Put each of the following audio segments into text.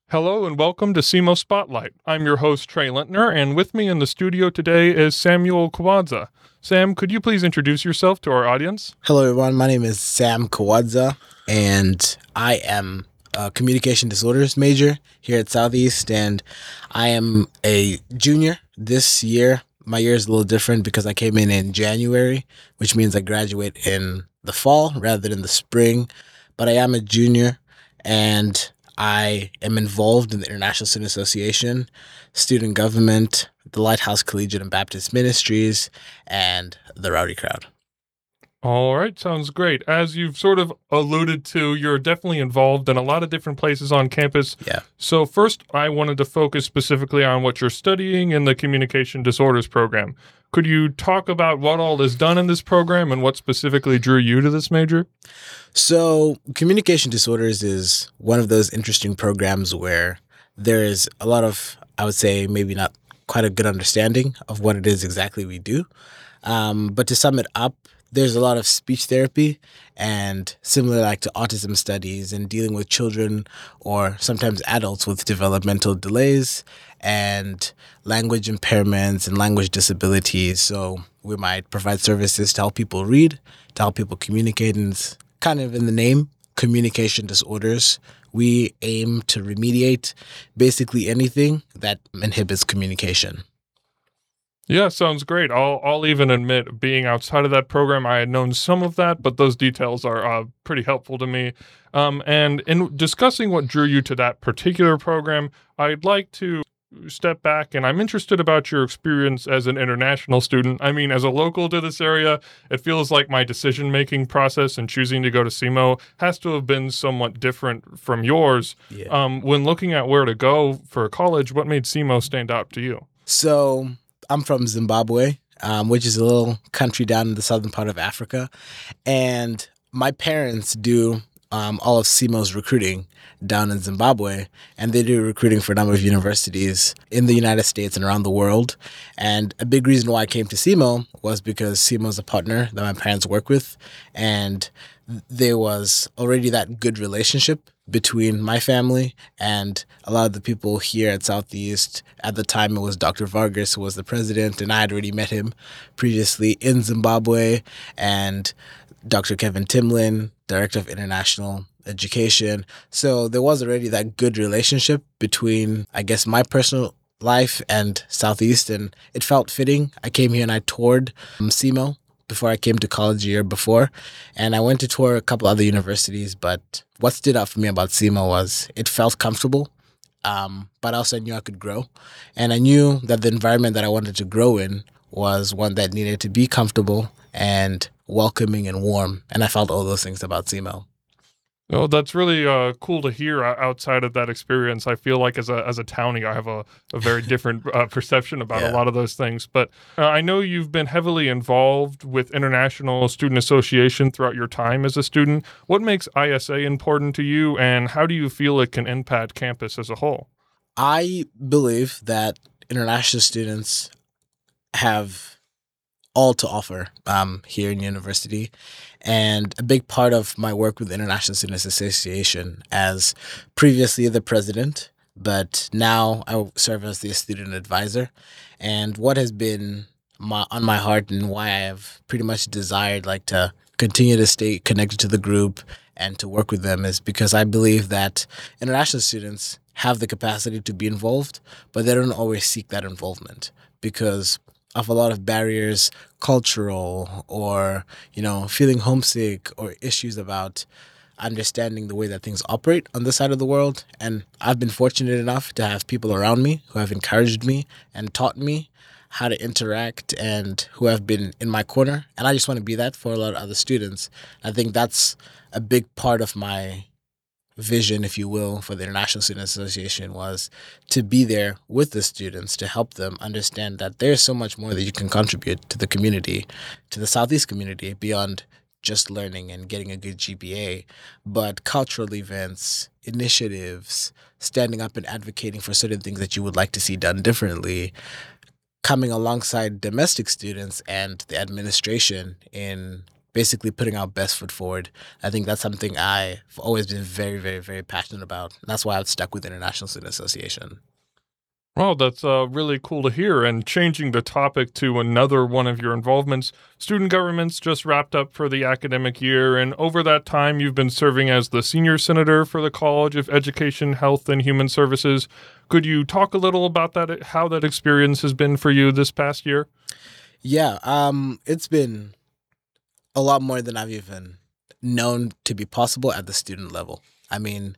Hello and welcome to SEMO Spotlight. I'm your host, Trey Lintner, and with me in the studio today is Samuel Kawadza. Sam, could you please introduce yourself to our audience? Hello, everyone. My name is Sam Kawadza, and I am a communication disorders major here at Southeast, and I am a junior this year. My year is a little different because I came in January, which means I graduate in the fall rather than the spring, but I am a junior, and I am involved in the International Student Association, student government, the Lighthouse Collegiate and Baptist Ministries, and the Rowdy Crowd. All right, sounds great. As you've sort of alluded to, you're definitely involved in a lot of different places on campus. Yeah. So first, I wanted to focus specifically on what you're studying in the communication disorders program. Could you talk about what all is done in this program and what specifically drew you to this major? So communication disorders is one of those interesting programs where there is a lot of, I would say, maybe not quite a good understanding of what it is exactly we do. But to sum it up, there's a lot of speech therapy and similar like to autism studies and dealing with children or sometimes adults with developmental delays and language impairments and language disabilities. So we might provide services to help people read, to help people communicate, and it's kind of in the name, communication disorders. We aim to remediate basically anything that inhibits communication. Yeah, sounds great. I'll even admit, being outside of that program, I had known some of that, but those details are pretty helpful to me. And in discussing what drew you to that particular program, I'd like to step back, and I'm interested about your experience as an international student. I mean, as a local to this area, it feels like my decision-making process in choosing to go to SEMO has to have been somewhat different from yours. Yeah. When looking at where to go for college, what made SEMO stand out to you? So I'm from Zimbabwe, which is a little country down in the southern part of Africa. And my parents do all of SEMO's recruiting down in Zimbabwe. And they do recruiting for a number of universities in the United States and around the world. And a big reason why I came to SEMO was because SEMO is a partner that my parents work with. And there was already that good relationship between my family and a lot of the people here at Southeast. At the time, it was Dr. Vargas who was the president, and I had already met him previously in Zimbabwe, and Dr. Kevin Timlin, director of international education. So there was already that good relationship between, I guess, my personal life and Southeast, and it felt fitting. I came here and I toured SEMO before I came to college a year before. And I went to tour a couple other universities, but what stood out for me about SEMO was it felt comfortable, but also I knew I could grow. And I knew that the environment that I wanted to grow in was one that needed to be comfortable and welcoming and warm. And I felt all those things about SEMO. Oh, that's really cool to hear outside of that experience. I feel like as a townie, I have a very different perception about a lot of those things. But I know you've been heavily involved with International Student Association throughout your time as a student. What makes ISA important to you, and how do you feel it can impact campus as a whole? I believe that international students have all to offer here in university. And a big part of my work with the International Students Association as previously the president, but now I serve as the student advisor. And what has been on my heart and why I have pretty much desired like to continue to stay connected to the group and to work with them is because I believe that international students have the capacity to be involved, but they don't always seek that involvement because of a lot of barriers, cultural or, feeling homesick or issues about understanding the way that things operate on this side of the world. And I've been fortunate enough to have people around me who have encouraged me and taught me how to interact and who have been in my corner. And I just want to be that for a lot of other students. I think that's a big part of my vision, if you will, for the International Student Association was to be there with the students to help them understand that there's so much more that you can contribute to the community, to the Southeast community, beyond just learning and getting a good GPA, but cultural events, initiatives, standing up and advocating for certain things that you would like to see done differently, coming alongside domestic students and the administration in basically putting our best foot forward. I think that's something I've always been very, very, very passionate about. And that's why I've stuck with the International Student Association. Well, that's really cool to hear. And changing the topic to another one of your involvements, student governments just wrapped up for the academic year. And over that time, you've been serving as the senior senator for the College of Education, Health, and Human Services. Could you talk a little about that, how that experience has been for you this past year? Yeah, it's been a lot more than I've even known to be possible at the student level. I mean,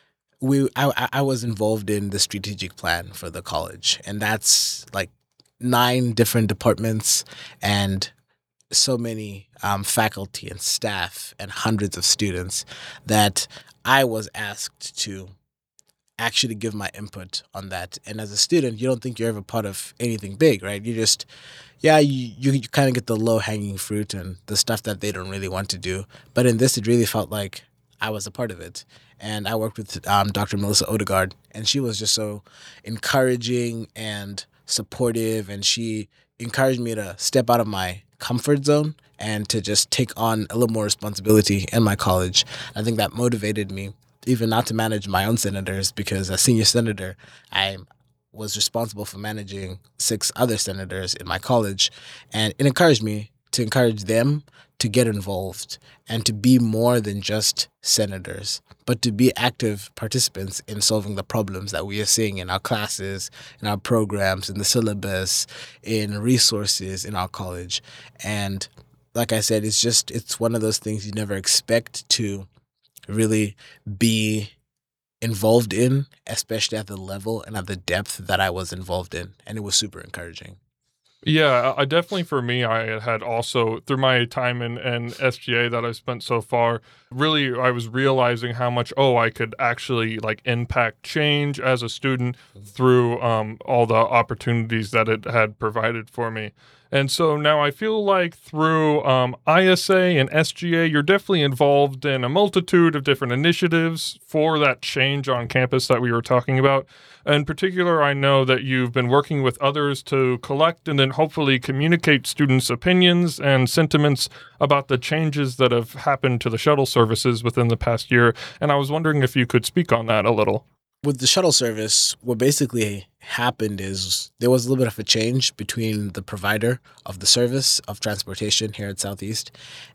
I was involved in the strategic plan for the college, and that's like 9 different departments and so many faculty and staff and hundreds of students that I was asked to actually give my input on that. And as a student, you don't think you're ever part of anything big, right? You just, yeah, you kind of get the low hanging fruit and the stuff that they don't really want to do. But in this, it really felt like I was a part of it. And I worked with Dr. Melissa Odegaard, and she was just so encouraging and supportive. And she encouraged me to step out of my comfort zone and to just take on a little more responsibility in my college. I think that motivated me even not to manage my own senators, because as senior senator, I was responsible for managing 6 other senators in my college. And it encouraged me to encourage them to get involved and to be more than just senators, but to be active participants in solving the problems that we are seeing in our classes, in our programs, in the syllabus, in resources in our college. And like I said, it's one of those things you never expect to really be involved in, especially at the level and at the depth that I was involved in. And it was super encouraging. Yeah, I definitely for me, I had also through my time in SGA that I've spent so far, really I was realizing how much I could actually like impact change as a student through all the opportunities that it had provided for me. And so now I feel like through ISA and SGA, you're definitely involved in a multitude of different initiatives for that change on campus that we were talking about. In particular, I know that you've been working with others to collect and then hopefully communicate students' opinions and sentiments about the changes that have happened to the shuttle services within the past year. And I was wondering if you could speak on that a little. With the shuttle service, what basically happened is there was a little bit of a change between the provider of the service of transportation here at Southeast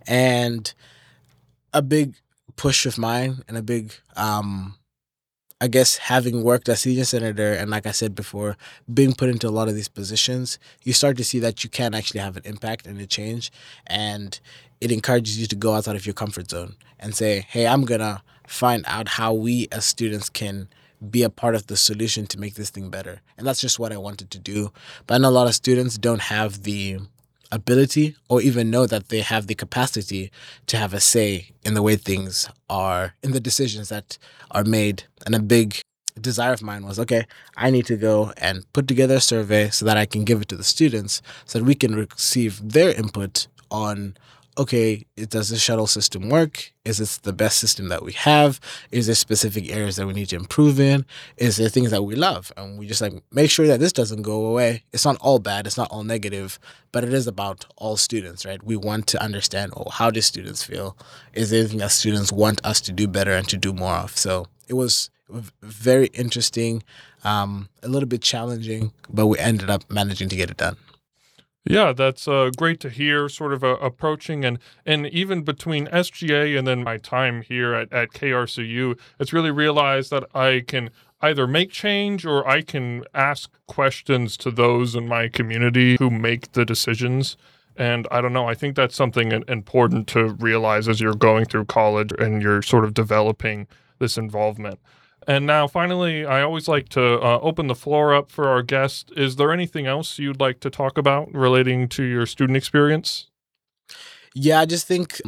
and a big push of mine and a big I guess having worked as senior senator and like I said before, being put into a lot of these positions, you start to see that you can actually have an impact and a change. And it encourages you to go outside of your comfort zone and say, hey, I'm going to find out how we as students can be a part of the solution to make this thing better. And that's just what I wanted to do. But I know a lot of students don't have the ability or even know that they have the capacity to have a say in the way things are, in the decisions that are made. And a big desire of mine was, okay, I need to go and put together a survey so that I can give it to the students so that we can receive their input on, okay, does the shuttle system work? Is this the best system that we have? Is there specific areas that we need to improve in? Is there things that we love? And we just like make sure that this doesn't go away. It's not all bad. It's not all negative, but it is about all students, right? We want to understand, how do students feel? Is there anything that students want us to do better and to do more of? So it was very interesting, a little bit challenging, but we ended up managing to get it done. Yeah, that's great to hear. Sort of approaching and even between SGA and then my time here at KRCU, it's really realized that I can either make change or I can ask questions to those in my community who make the decisions. And I don't know, I think that's something important to realize as you're going through college and you're sort of developing this involvement. And now, finally, I always like to open the floor up for our guest. Is there anything else you'd like to talk about relating to your student experience? Yeah, I just think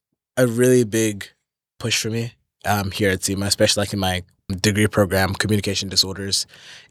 a really big push for me here at SEMA, especially like in my degree program, communication disorders,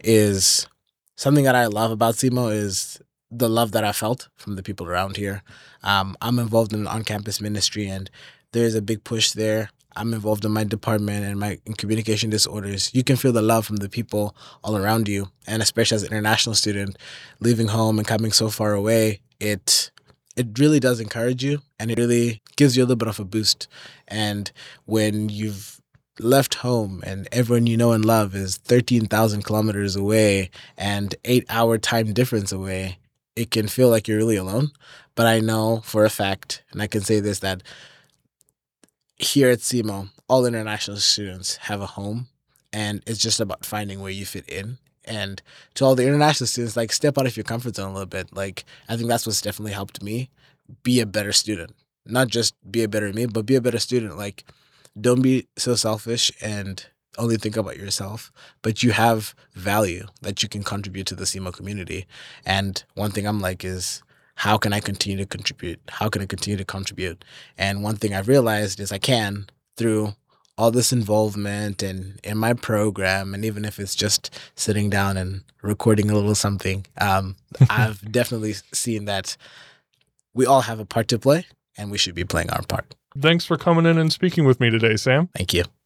is something that I love about SEMA is the love that I felt from the people around here. I'm involved in an on-campus ministry, and there's a big push there. I'm involved in my department and in communication disorders. You can feel the love from the people all around you, and especially as an international student, leaving home and coming so far away, it it really does encourage you, and it really gives you a little bit of a boost. And when you've left home and everyone you know and love is 13,000 kilometers away and 8-hour time difference away, it can feel like you're really alone. But I know for a fact, and I can say this, that here at SEMO, all international students have a home, and it's just about finding where you fit in. And to all the international students, like, step out of your comfort zone a little bit. Like, I think that's what's definitely helped me be a better student. Not just be a better me, but be a better student. Like, don't be so selfish and only think about yourself, but you have value that you can contribute to the SEMO community. And one thing I'm like is, how can I continue to contribute? How can I continue to contribute? And one thing I've realized is I can, through all this involvement and in my program, and even if it's just sitting down and recording a little something, I've definitely seen that we all have a part to play, and we should be playing our part. Thanks for coming in and speaking with me today, Sam. Thank you.